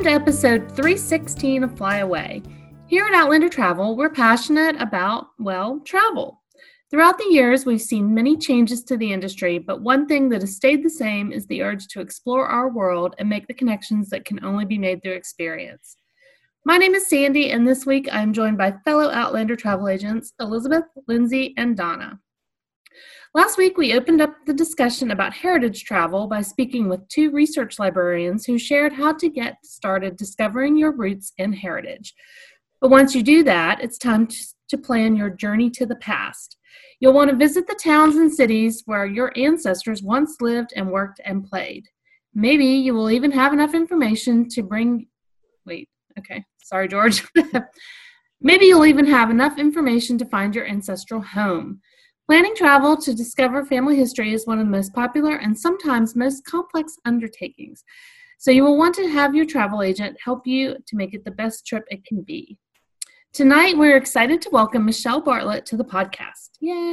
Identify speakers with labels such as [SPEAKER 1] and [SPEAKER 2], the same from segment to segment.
[SPEAKER 1] to episode 316 of Fly Away. Here at Outlander Travel, we're passionate about, travel. Throughout the years, we've seen many changes to the industry, but one thing that has stayed the same is the urge to explore our world and make the connections that can only be made through experience. My name is Sandy, and this week I'm joined by fellow Outlander travel agents, Elizabeth, Lindsay, and Donna. Last week, we opened up the discussion about heritage travel by speaking with two research librarians who shared how to get started discovering your roots and heritage. But once you do that, it's time to plan your journey to the past. You'll want to visit the towns and cities where your ancestors once lived and worked and played. Maybe you will even have enough information to bring... Sorry, George. Maybe you'll even have enough information to find your ancestral home. Planning travel to discover family history is one of the most popular and sometimes most complex undertakings. So you will want to have your travel agent help you to make it the best trip it can be. Tonight, we're excited to welcome Michelle Bartlett to the podcast.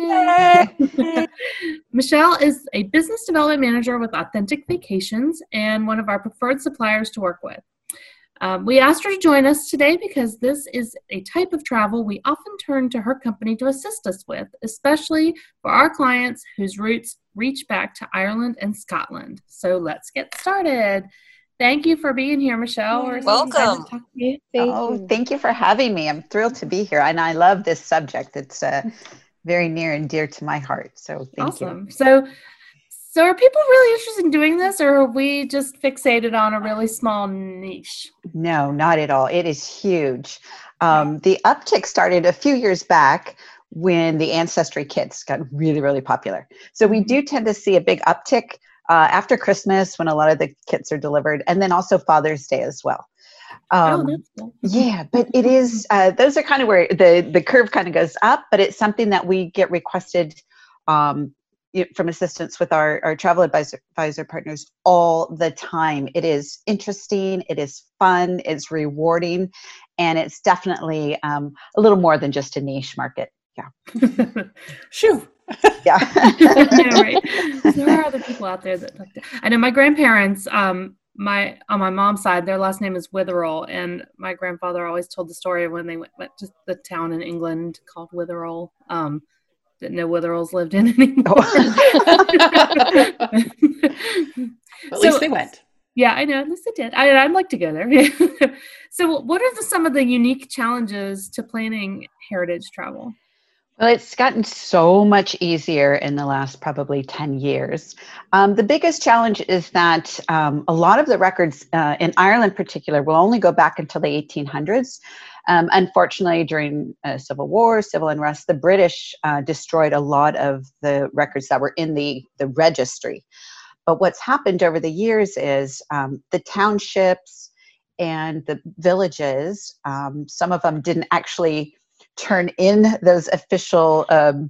[SPEAKER 1] Yay! Michelle is a business development manager with Authentic Vacations and one of our preferred suppliers to work with. We asked her to join us today because this is a type of travel we often turn to her company to assist us with, especially for our clients whose roots reach back to Ireland and Scotland. So let's get started. Thank you for being here, Michelle. We're so excited to talk to you.
[SPEAKER 2] Thank you for having me. I'm thrilled to be here, and I love this subject. It's very near and dear to my heart. So thank you.
[SPEAKER 1] So are people really interested in doing this, or are we just fixated on a really small niche?
[SPEAKER 2] No, not at all. It is huge. The uptick started a few years back when the Ancestry kits got really, really popular. So we do tend to see a big uptick after Christmas when a lot of the kits are delivered, and then also Father's Day as well.
[SPEAKER 1] That's cool.
[SPEAKER 2] Yeah, but it is, those are kind of where the curve kind of goes up, but it's something that we get requested from assistance with our travel advisor partners all the time. It is interesting, it is fun, it's rewarding, and it's definitely a little more than just a niche market. Yeah.
[SPEAKER 1] Shoo.
[SPEAKER 2] Yeah.
[SPEAKER 1] Yeah, right. There are other people out there that like that. I know my grandparents, on my mom's side, their last name is Witherell, and my grandfather always told the story of when they went to the town in England called Witherell. Didn't know Witherells lived in anymore.
[SPEAKER 3] At least they went.
[SPEAKER 1] Yeah, I know. At least they did. I'd like to go there. So what are some of the unique challenges to planning heritage travel?
[SPEAKER 2] Well, it's gotten so much easier in the last probably 10 years. The biggest challenge is that a lot of the records in Ireland in particular will only go back until the 1800s. Unfortunately, during civil war, civil unrest, the British destroyed a lot of the records that were in the registry. But what's happened over the years is the townships and the villages, some of them didn't actually turn in those official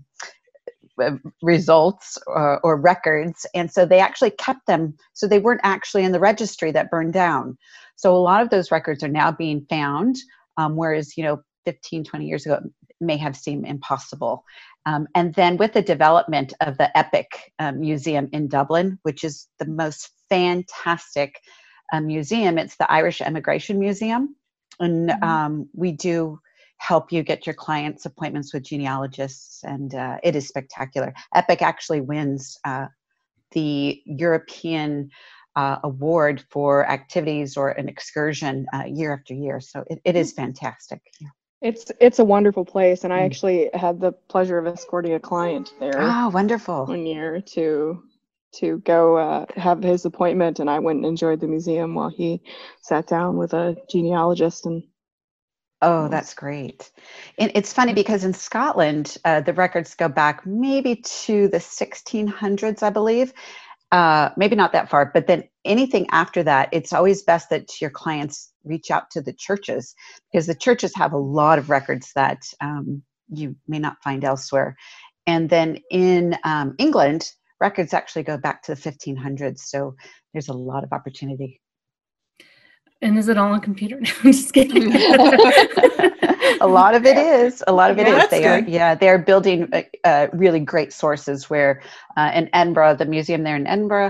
[SPEAKER 2] results or records, and so they actually kept them, so they weren't actually in the registry that burned down. So a lot of those records are now being found, whereas 15, 20 years ago it may have seemed impossible. And then with the development of the Epic Museum in Dublin, which is the most fantastic museum, it's the Irish Emigration Museum, and we do help you get your clients appointments with genealogists, and it is spectacular. Epic actually wins the European award for activities or an excursion year after year, so it is fantastic. Yeah.
[SPEAKER 4] It's a wonderful place, and I actually had the pleasure of escorting a client there.
[SPEAKER 2] Oh, wonderful!
[SPEAKER 4] One year to go have his appointment, and I went and enjoyed the museum while he sat down with a genealogist. And
[SPEAKER 2] oh, that's great. And it's funny because in Scotland, the records go back maybe to the 1600s, I believe. Maybe not that far, but then anything after that, it's always best that your clients reach out to the churches, because the churches have a lot of records that you may not find elsewhere. And then in England, records actually go back to the 1500s. So there's a lot of opportunity.
[SPEAKER 1] And is it all on computer? No, I'm just kidding.
[SPEAKER 2] A lot of it is. A lot of it is. They are building really great sources where in Edinburgh, the museum there in Edinburgh,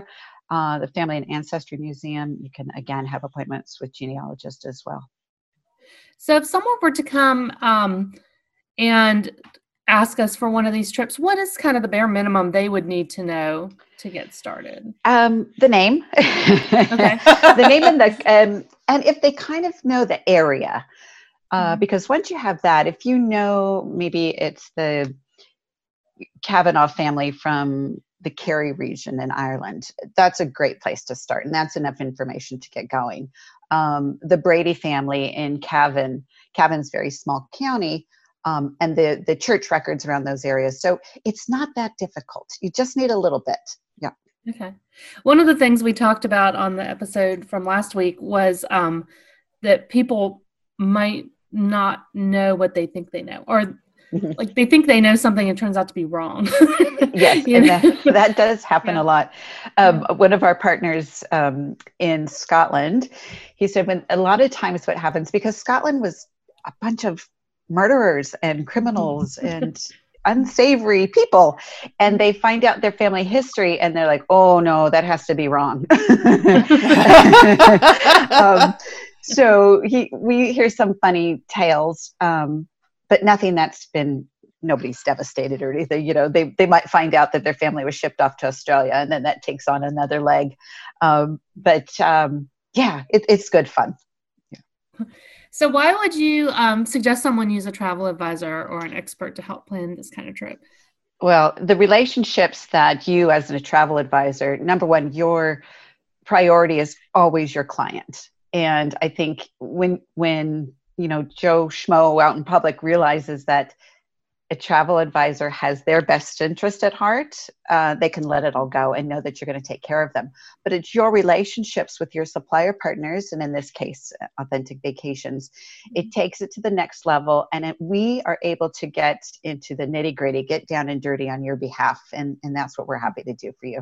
[SPEAKER 2] the Family and Ancestry Museum. You can, again, have appointments with genealogists as well.
[SPEAKER 1] So if someone were to come and ask us for one of these trips, what is kind of the bare minimum they would need to know to get started?
[SPEAKER 2] The name.
[SPEAKER 1] Okay.
[SPEAKER 2] The name and if they kind of know the area. Because once you have that, if you know, maybe it's the Kavanagh family from the Kerry region in Ireland, that's a great place to start. And that's enough information to get going. The Brady family in Cavan's very small county, and the church records around those areas. So it's not that difficult. You just need a little bit. Yeah.
[SPEAKER 1] Okay. One of the things we talked about on the episode from last week was that people might not know what they think they know, or like they think they know something and it turns out to be wrong.
[SPEAKER 2] Yes, and that does happen a lot. One of our partners in Scotland, he said, when a lot of times what happens, because Scotland was a bunch of murderers and criminals and unsavory people, and they find out their family history and they're like, oh no, that has to be wrong. So we hear some funny tales, but nothing nobody's devastated or anything. They might find out that their family was shipped off to Australia, and then that takes on another leg. It's good fun. Yeah.
[SPEAKER 1] So why would you suggest someone use a travel advisor or an expert to help plan this kind of trip?
[SPEAKER 2] Well, the relationships that you as a travel advisor, number one, your priority is always your client. And I think when Joe Schmo out in public realizes that a travel advisor has their best interest at heart, they can let it all go and know that you're going to take care of them. But it's your relationships with your supplier partners, and in this case, Authentic Vacations. It takes it to the next level, and we are able to get into the nitty-gritty, get down and dirty on your behalf, and that's what we're happy to do for you.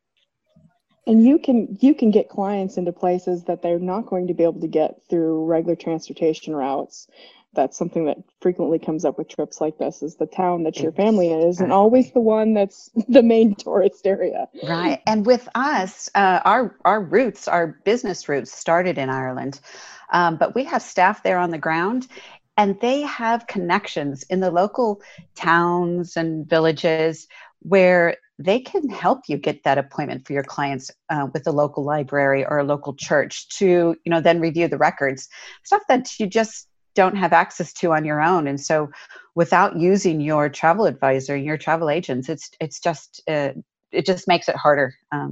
[SPEAKER 4] And you can get clients into places that they're not going to be able to get through regular transportation routes. That's something that frequently comes up with trips like this, is the town that your family in isn't always the one that's the main tourist area.
[SPEAKER 2] Right. And with us, our roots, our business roots started in Ireland, but we have staff there on the ground, and they have connections in the local towns and villages where they can help you get that appointment for your clients with a local library or a local church to, then review the records, stuff that you just don't have access to on your own. And so without using your travel advisor, your travel agents, it just makes it harder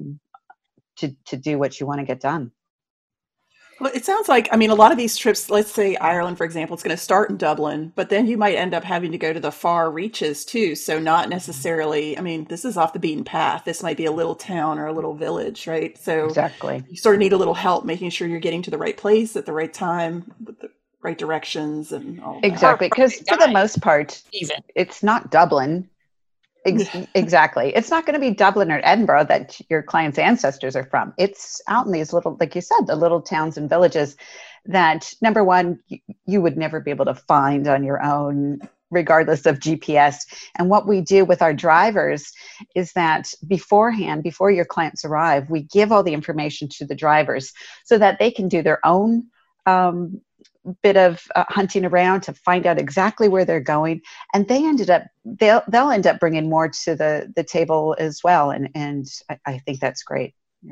[SPEAKER 2] to do what you want to get done.
[SPEAKER 3] Well, it sounds like, a lot of these trips, let's say Ireland, for example, it's going to start in Dublin, but then you might end up having to go to the far reaches too. So not necessarily, this is off the beaten path. This might be a little town or a little village, right? So
[SPEAKER 2] exactly,
[SPEAKER 3] you sort of need a little help making sure you're getting to the right place at the right time with the right directions and all that.
[SPEAKER 2] Exactly, because for the most part, it's not Dublin. Exactly. It's not going to be Dublin or Edinburgh that your client's ancestors are from. It's out in these little, like you said, the little towns and villages that, number one, you would never be able to find on your own, regardless of GPS. And what we do with our drivers is that beforehand, before your clients arrive, we give all the information to the drivers so that they can do their own bit of hunting around to find out exactly where they're going, and they'll end up bringing more to the table as well, and I think that's great. Yeah.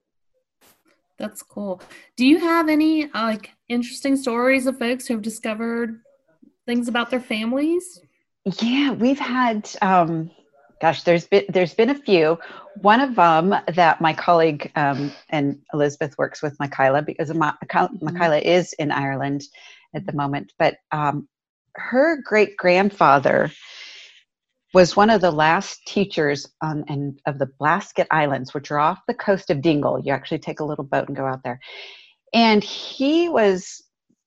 [SPEAKER 1] That's cool. Do you have any interesting stories of folks who have discovered things about their families?
[SPEAKER 2] Yeah, we've had there's been a few. One of them that my colleague and Elizabeth works with, Michaela, because Michaela is in Ireland at the moment. But her great grandfather was one of the last teachers of the Blasket Islands, which are off the coast of Dingle. You actually take a little boat and go out there. And he was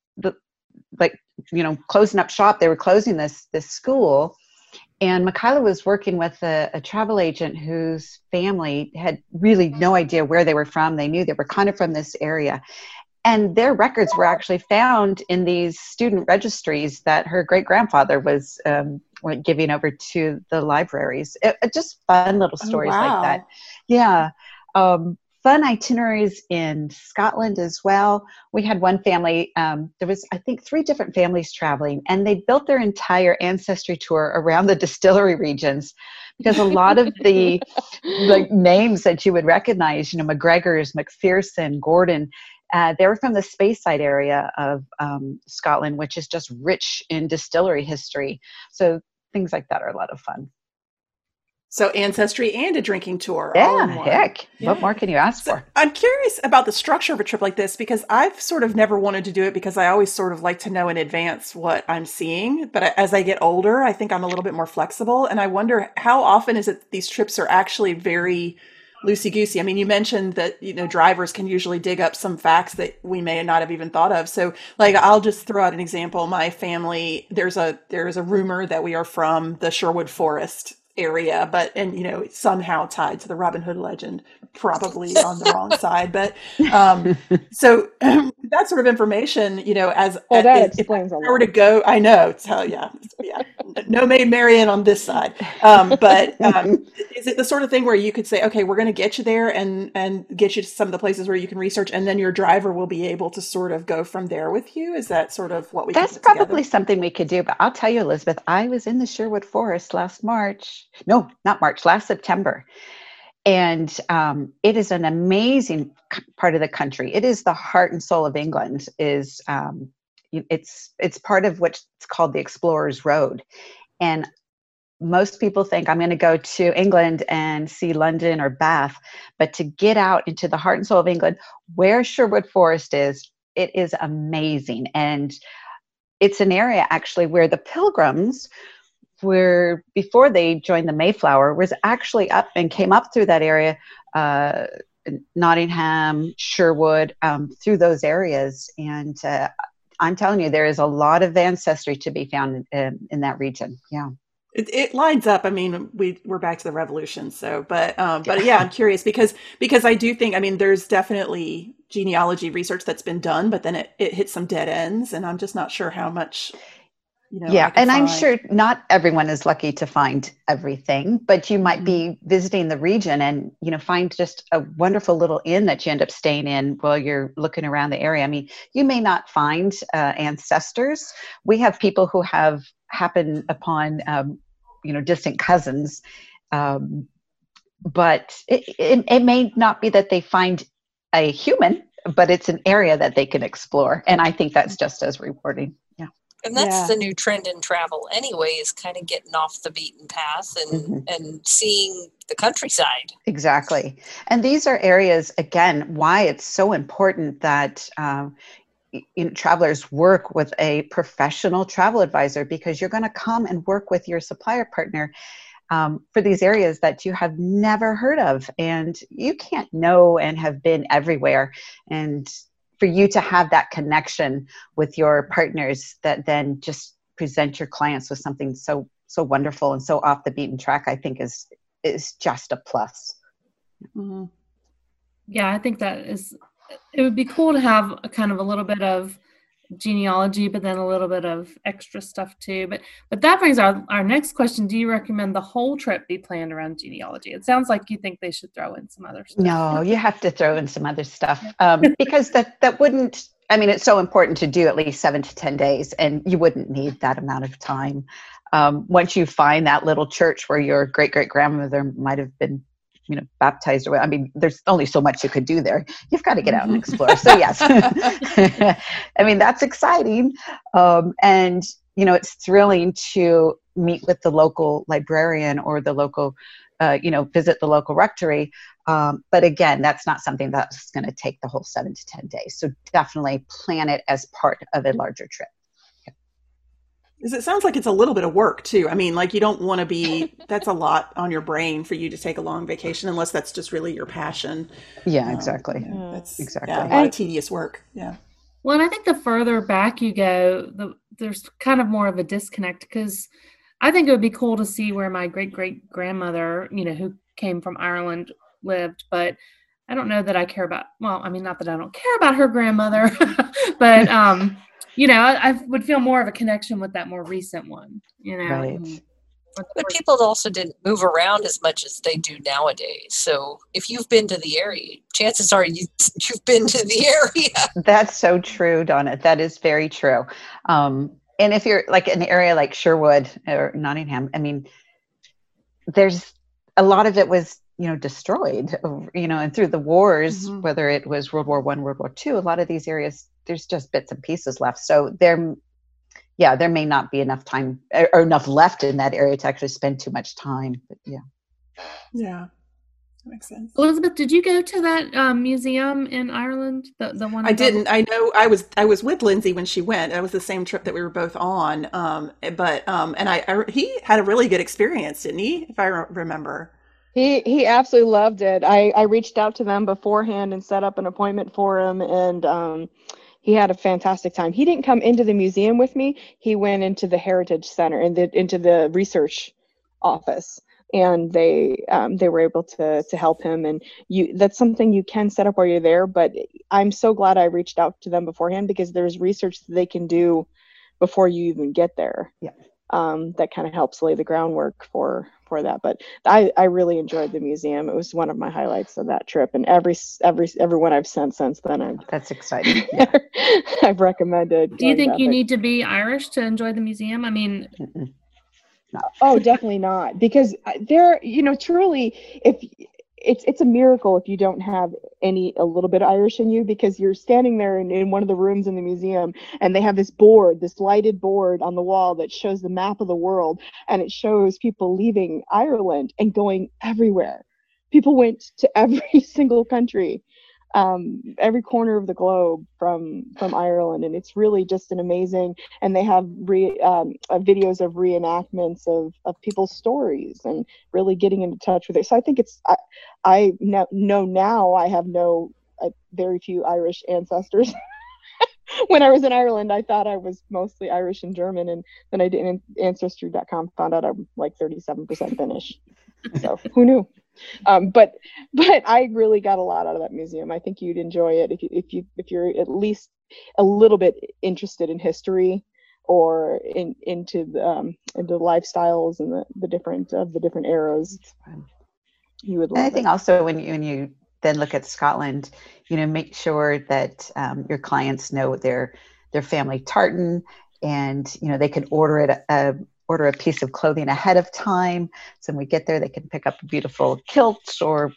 [SPEAKER 2] closing up shop. They were closing this school. And Michaela was working with a travel agent whose family had really no idea where they were from. They knew they were kind of from this area. And their records were actually found in these student registries that her great-grandfather was giving over to the libraries. Just fun little stories like that. Yeah. fun itineraries in Scotland as well. We had one family, there was, I think, 3 different families traveling, and they built their entire ancestry tour around the distillery regions, because a lot of the like names that you would recognize, McGregor's, McPherson, Gordon, they were from the Speyside area of Scotland, which is just rich in distillery history. So things like that are a lot of fun.
[SPEAKER 3] So ancestry and a drinking tour. All in one.
[SPEAKER 2] Heck.
[SPEAKER 3] Yeah.
[SPEAKER 2] What more can you ask for?
[SPEAKER 3] I'm curious about the structure of a trip like this, because I've sort of never wanted to do it, because I always sort of like to know in advance what I'm seeing. But as I get older, I think I'm a little bit more flexible. And I wonder, how often is it these trips are actually very loosey-goosey? I mean, you mentioned that, drivers can usually dig up some facts that we may not have even thought of. So like, I'll just throw out an example. My family, there's a rumor that we are from the Sherwood Forest area, but somehow tied to the Robin Hood legend, probably on the wrong side. But so that sort of information,
[SPEAKER 4] that explains a lot.
[SPEAKER 3] If I were to go, I know. So yeah, no Maid Marian on this side. But is it the sort of thing where you could say, okay, we're going to get you there and get you to some of the places where you can research, and then your driver will be able to sort of go from there with you? Is that sort of what we?
[SPEAKER 2] That's probably something we could do. But I'll tell you, Elizabeth, I was in the Sherwood Forest last September. And it is an amazing part of the country. It is the heart and soul of England. It's part of what's called the Explorers Road. And most people think I'm going to go to England and see London or Bath, but to get out into the heart and soul of England, where Sherwood Forest is, it is amazing. And it's an area actually where the Pilgrims were, before they joined the Mayflower, was actually up and came up through that area, Nottingham, Sherwood, through those areas. And I'm telling you, there is a lot of ancestry to be found in that region. Yeah.
[SPEAKER 3] It lines up. I mean, we're back to the Revolution. So, but yeah, I'm curious because I do think, I mean, there's definitely genealogy research that's been done, but then it hits some dead ends, and I'm just not sure how much.
[SPEAKER 2] I'm sure not everyone is lucky to find everything, but you might be visiting the region and, find just a wonderful little inn that you end up staying in while you're looking around the area. I mean, you may not find ancestors. We have people who have happened upon, distant cousins, but it may not be that they find a human, but it's an area that they can explore. And I think that's just as rewarding. Yeah.
[SPEAKER 5] And that's the new trend in travel anyway, is kind of getting off the beaten path and seeing the countryside.
[SPEAKER 2] Exactly. And these are areas, again, why it's so important that travelers work with a professional travel advisor, because you're going to come and work with your supplier partner for these areas that you have never heard of. And you can't know and have been everywhere. And for you to have that connection with your partners that then just present your clients with something so wonderful and so off the beaten track, I think is just a plus.
[SPEAKER 1] Mm-hmm. Yeah, I think it would be cool to have a kind of a little bit of genealogy, but then a little bit of extra stuff too. But that brings our next question. Do you recommend the whole trip be planned around genealogy? It sounds like you think they should throw in some other stuff.
[SPEAKER 2] No, you have to throw in some other stuff because that wouldn't, I mean, it's so important to do at least 7 to 10 days, and you wouldn't need that amount of time. Once you find that little church where your great-great-grandmother might have been baptized away. I mean, there's only so much you could do there. You've got to get out and explore. So yes, I mean, that's exciting. And, it's thrilling to meet with the local librarian or the local, visit the local rectory. But again, that's not something that's going to take the whole 7 to 10 days. So definitely plan it as part of a larger trip.
[SPEAKER 3] It sounds like it's a little bit of work too. I mean, like, you don't want to be, that's a lot on your brain for you to take a long vacation, unless that's just really your passion.
[SPEAKER 2] Yeah, exactly.
[SPEAKER 3] That's
[SPEAKER 2] exactly.
[SPEAKER 3] a lot of tedious work. Yeah.
[SPEAKER 1] Well, and I think the further back you go, there's kind of more of a disconnect, because I think it would be cool to see where my great-great-grandmother, who came from Ireland, lived, but I don't know that I care about, well, I mean, not that I don't care about her grandmother, but, I would feel more of a connection with that more recent one,
[SPEAKER 2] Right.
[SPEAKER 5] But people also didn't move around as much as they do nowadays. So if you've been to the area, chances are you've been to the area.
[SPEAKER 2] That's so true, Donna. That is very true. And if you're like an area like Sherwood or Nottingham, I mean, there's a lot of it was, destroyed, and through the wars, whether it was World War I, World War II, a lot of these areas, there's just bits and pieces left. So there may not be enough time or enough left in that area to actually spend too much time. But
[SPEAKER 3] yeah, that makes sense.
[SPEAKER 1] Elizabeth, did you go to that museum in Ireland? The one
[SPEAKER 3] I didn't. I know I was with Lindsay when she went. That was the same trip that we were both on. And he had a really good experience, didn't he? If I remember.
[SPEAKER 4] He absolutely loved it. I reached out to them beforehand and set up an appointment for him, and he had a fantastic time. He didn't come into the museum with me. He went into the Heritage Center and into the research office, and they were able to help him. And that's something you can set up while you're there. But I'm so glad I reached out to them beforehand, because there's research that they can do before you even get there.
[SPEAKER 2] Yeah.
[SPEAKER 4] That kind of helps lay the groundwork for that. But I really enjoyed the museum. It was one of my highlights of that trip, and everyone I've sent since then,
[SPEAKER 2] that's exciting. Yeah.
[SPEAKER 4] I've recommended.
[SPEAKER 1] Do you think you need to be Irish to enjoy the museum? I mean,
[SPEAKER 2] no.
[SPEAKER 4] Oh, definitely not, because there, truly, if it's a miracle if you don't have a little bit of Irish in you, because you're standing there in one of the rooms in the museum, and they have this lighted board on the wall that shows the map of the world, and it shows people leaving Ireland and going everywhere. People went to every single country, every corner of the globe from Ireland, and it's really just an amazing. And they have videos of reenactments of people's stories and really getting into touch with it. So I think I know now I have very few Irish ancestors. When I was in Ireland, I thought I was mostly Irish and German, and then I did Ancestry.com, found out I'm like 37% Finnish. So who knew? But I really got a lot out of that museum. I think you'd enjoy it if you're at least a little bit interested in history, or into the lifestyles and the different eras. You would love it.
[SPEAKER 2] I think also when you then look at Scotland, make sure that your clients know their family tartan, and they can order a piece of clothing ahead of time. So when we get there, they can pick up a beautiful kilt or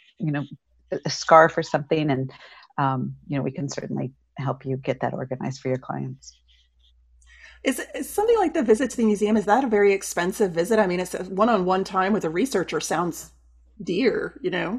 [SPEAKER 2] a scarf or something, and we can certainly help you get that organized for your clients.
[SPEAKER 3] Is something like the visit to the museum, is that a very expensive visit? I mean, it's a one-on-one time with a researcher sounds dear,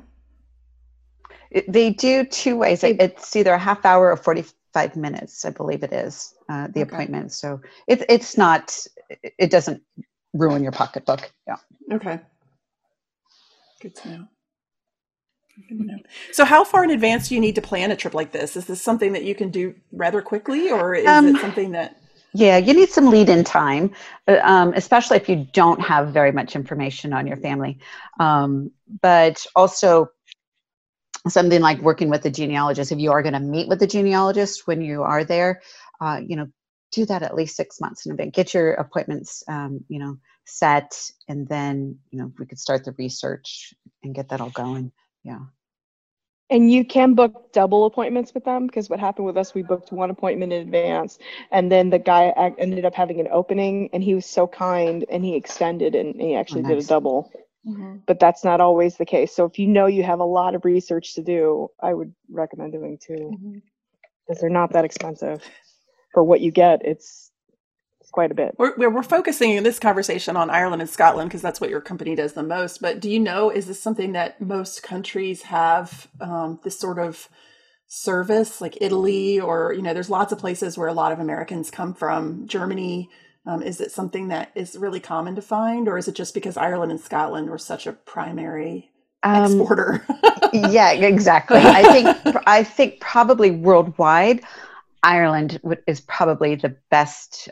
[SPEAKER 2] They do two ways. It's either a half hour or 45 minutes, I believe it is, the appointment. So it's not, it doesn't ruin your pocketbook. Yeah.
[SPEAKER 3] Okay. Good to know. So how far in advance do you need to plan a trip like this? Is this something that you can do rather quickly, or is it something that...
[SPEAKER 2] Yeah, you need some lead-in time, especially if you don't have very much information on your family. But also something like working with the genealogist. If you are going to meet with the genealogist when you are there, do that at least 6 months in advance. Get your appointments, set, and then, we could start the research and get that all going. Yeah.
[SPEAKER 4] And you can book double appointments with them, because what happened with us, we booked one appointment in advance, and then the guy ended up having an opening, and he was so kind, and he extended, and he actually did a double. Mm-hmm. But that's not always the case. So if you have a lot of research to do, I would recommend doing two, because they're not that expensive. For what you get, it's quite a bit.
[SPEAKER 3] We're focusing in this conversation on Ireland and Scotland because that's what your company does the most. But do you know, is this something that most countries have, this sort of service, like Italy, or, there's lots of places where a lot of Americans come from, Germany. Is it something that is really common to find, or is it just because Ireland and Scotland were such a primary exporter?
[SPEAKER 2] Yeah, exactly. I think probably worldwide, Ireland is probably the best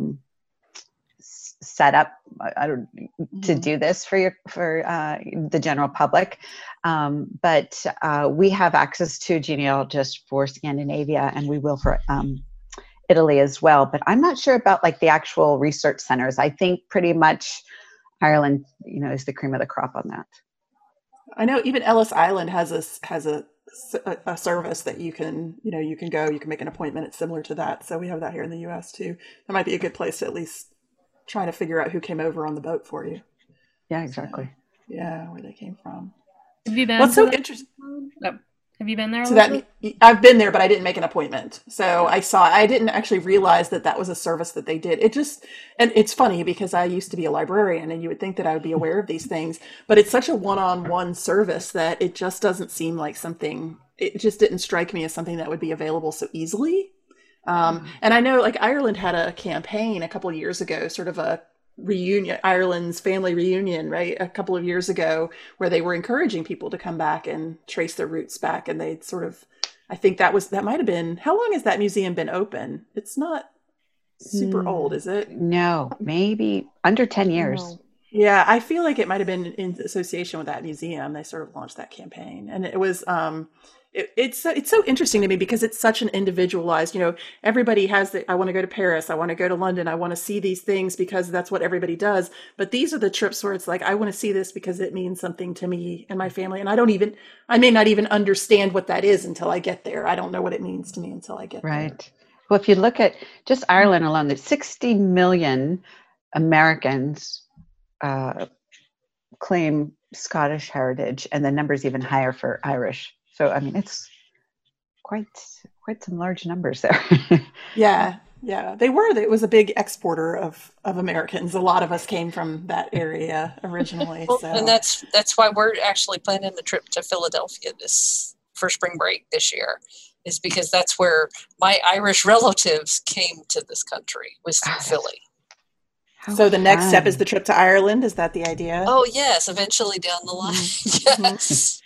[SPEAKER 2] setup to do this for the general public. But we have access to genealogists for Scandinavia, and we will for Italy as well. But I'm not sure about like the actual research centers. I think pretty much Ireland, is the cream of the crop on that.
[SPEAKER 3] I know even Ellis Island has a service that you can go, you can make an appointment. It's similar to that. So we have that here in the US too. That might be a good place to at least try to figure out who came over on the boat for you.
[SPEAKER 2] Yeah, exactly.
[SPEAKER 3] So, yeah, where they came from.
[SPEAKER 1] Have you been?
[SPEAKER 3] What's so interesting?
[SPEAKER 1] No. Have you been there?
[SPEAKER 3] So that I've been there, but I didn't make an appointment. So I didn't actually realize that was a service that they did. And it's funny because I used to be a librarian and you would think that I would be aware of these things, but it's such a one-on-one service that it just doesn't seem like something, it just didn't strike me as something that would be available so easily. And I know like Ireland had a campaign a couple of years ago, sort of a reunion, Ireland's family reunion, right? A couple of years ago, where they were encouraging people to come back and trace their roots back. And they sort of, I think that might have been, how long has that museum been open? It's not super old, is it?
[SPEAKER 2] No, maybe under 10 years.
[SPEAKER 4] No.
[SPEAKER 3] Yeah, I feel like it might have been in association with that museum. They sort of launched that campaign, and it was it's so interesting to me because it's such an individualized. Everybody has I want to go to Paris, I want to go to London, I want to see these things because that's what everybody does. But these are the trips where it's like I want to see this because it means something to me and my family, and I may not even understand what that is until I get there. I don't know what it means to me until I get there.
[SPEAKER 2] Right. Well, if you look at just Ireland alone, there's 60 million Americans claim Scottish heritage, and the number's even higher for Irish. So, I mean, it's quite some large numbers there.
[SPEAKER 3] Yeah. It was a big exporter of Americans. A lot of us came from that area originally.
[SPEAKER 5] Well,
[SPEAKER 3] so.
[SPEAKER 5] and that's why we're actually planning the trip to Philadelphia for spring break this year, is because that's where my Irish relatives came to this country, was through Philly.
[SPEAKER 3] So the next step is the trip to Ireland. Is that the idea?
[SPEAKER 5] Oh yes, eventually down the line. Yes.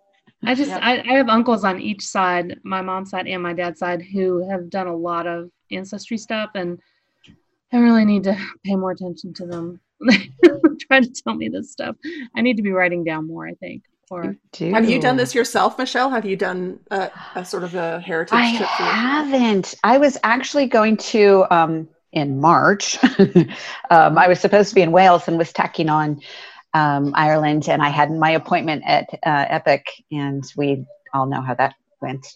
[SPEAKER 1] I have uncles on each side, my mom's side and my dad's side, who have done a lot of ancestry stuff, and I really need to pay more attention to them. Trying to tell me this stuff. I need to be writing down more, I think.
[SPEAKER 3] Have you done this yourself, Michelle? Have you done a sort of a heritage trip?
[SPEAKER 2] I haven't. I was actually going to in March. I was supposed to be in Wales and was tacking on Ireland, and I had my appointment at Epic, and we all know how that went.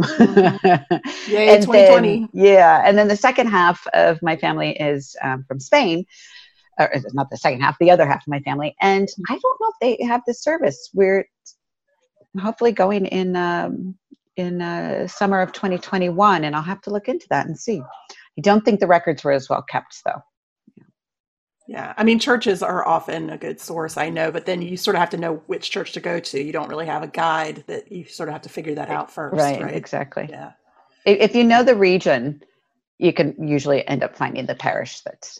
[SPEAKER 3] Yay, 2020.
[SPEAKER 2] And then the second half of my family is from Spain. Or not the second half, the other half of my family. And I don't know if they have this service. We're hopefully going in summer of 2021, and I'll have to look into that and see. I don't think the records were as well kept, though.
[SPEAKER 3] Yeah, I mean, churches are often a good source, I know, but then you sort of have to know which church to go to. You don't really have a guide, that you sort of have to figure that out first. Right?
[SPEAKER 2] Exactly.
[SPEAKER 3] Yeah.
[SPEAKER 2] If you know the region, you can usually end up finding the parish that's,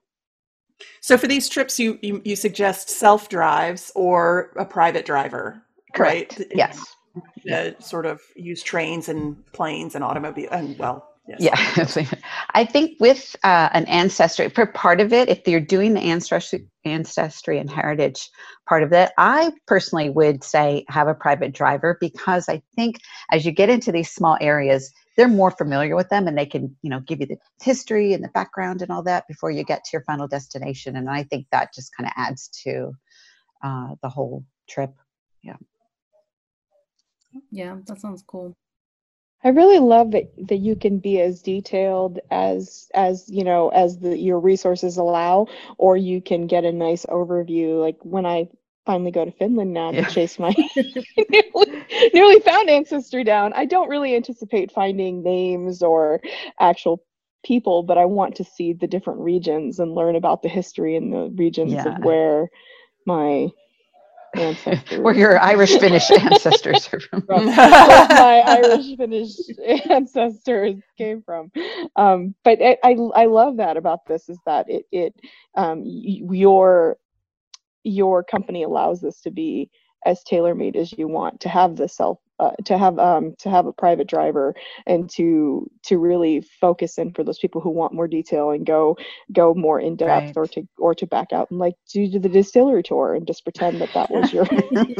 [SPEAKER 3] So for these trips, you suggest self-drives or a private driver,
[SPEAKER 2] correct?
[SPEAKER 3] Right?
[SPEAKER 2] Yes.
[SPEAKER 3] Sort of use trains and planes and automobile, and yes.
[SPEAKER 2] Yeah. I think with an ancestry, for part of it, if you're doing the ancestry and heritage part of it, I personally would say have a private driver, because I think as you get into these small areas, they're more familiar with them, and they can, give you the history and the background and all that before you get to your final destination. And I think that just kind of adds to the whole trip. Yeah.
[SPEAKER 1] Yeah, that sounds cool.
[SPEAKER 4] I really love that you can be as detailed as your resources allow, or you can get a nice overview. Like when I finally go to Finland now to chase my nearly found ancestry down, I don't really anticipate finding names or actual people, but I want to see the different regions and learn about the history in the regions of where my ancestors,
[SPEAKER 2] where your Irish Finnish ancestors are from.
[SPEAKER 4] Where my Irish Finnish ancestors came from. But I love that about this, is that your company allows this to be as tailor-made as you want, to have the to have a private driver, and to really focus in for those people who want more detail and go more in depth, or to back out and do the distillery tour and just pretend that was your.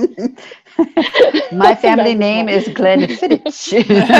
[SPEAKER 2] My family name is Glenfiddich.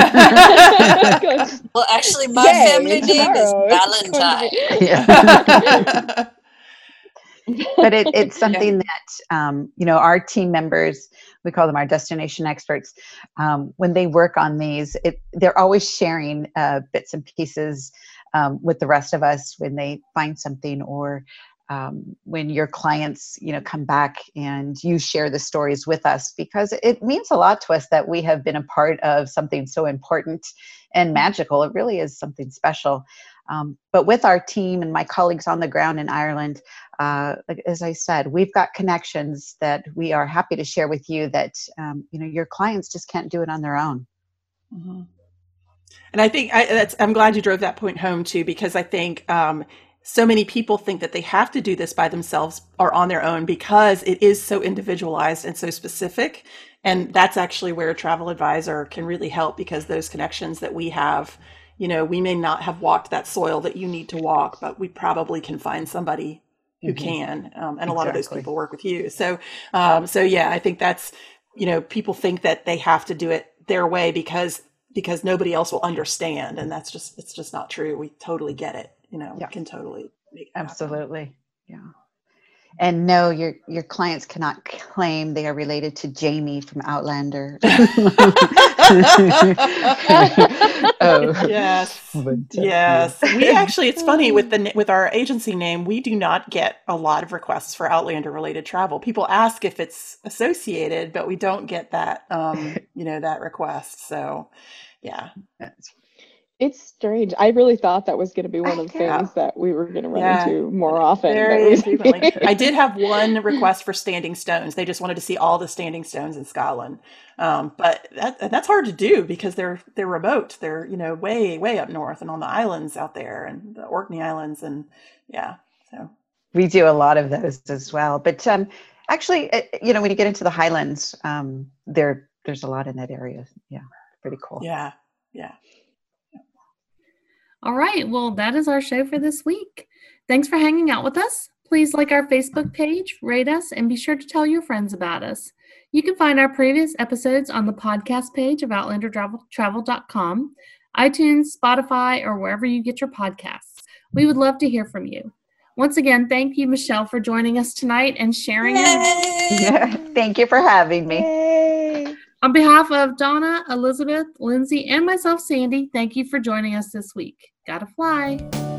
[SPEAKER 5] Well, actually, my family name is Valentine.
[SPEAKER 2] But it's something that, our team members, we call them our destination experts, when they work on these, they're always sharing bits and pieces with the rest of us when they find something, or when your clients, come back and you share the stories with us, because it means a lot to us that we have been a part of something so important and magical. It really is something special. But with our team and my colleagues on the ground in Ireland, as I said, we've got connections that we are happy to share with you that, your clients just can't do it on their own.
[SPEAKER 3] Mm-hmm. And I think I'm glad you drove that point home too, because I think so many people think that they have to do this by themselves or on their own because it is so individualized and so specific. And that's actually where a travel advisor can really help, because those connections that we have, we may not have walked that soil that you need to walk, but we probably can find somebody who can. And a lot of those people work with you. So yeah, I think that's, people think that they have to do it their way because nobody else will understand. And it's just not true. We totally get it. We can totally make it happen.
[SPEAKER 2] Absolutely. Yeah. And no, your clients cannot claim they are related to Jamie from Outlander.
[SPEAKER 3] Yes. Yes. We actually, it's funny with our agency name, we do not get a lot of requests for Outlander related travel. People ask if it's associated, but we don't get that, that request. So yeah.
[SPEAKER 4] It's strange. I really thought that was going to be one of the things that we were going to run into more often.
[SPEAKER 3] Very frequently. I did have one request for standing stones. They just wanted to see all the standing stones in Scotland. But that's hard to do because they're remote. They're, way, way up north and on the islands out there, and the Orkney Islands. And so
[SPEAKER 2] we do a lot of those as well. But actually, when you get into the Highlands, there's a lot in that area. Yeah. Pretty cool.
[SPEAKER 3] Yeah. Yeah.
[SPEAKER 1] All right. Well, that is our show for this week. Thanks for hanging out with us. Please like our Facebook page, rate us, and be sure to tell your friends about us. You can find our previous episodes on the podcast page of OutlanderTravel.com, iTunes, Spotify, or wherever you get your podcasts. We would love to hear from you. Once again, thank you, Michelle, for joining us tonight and sharing
[SPEAKER 2] Thank you for having me.
[SPEAKER 4] Yay.
[SPEAKER 1] On behalf of Donna, Elizabeth, Lindsay, and myself, Sandy, thank you for joining us this week. Gotta fly.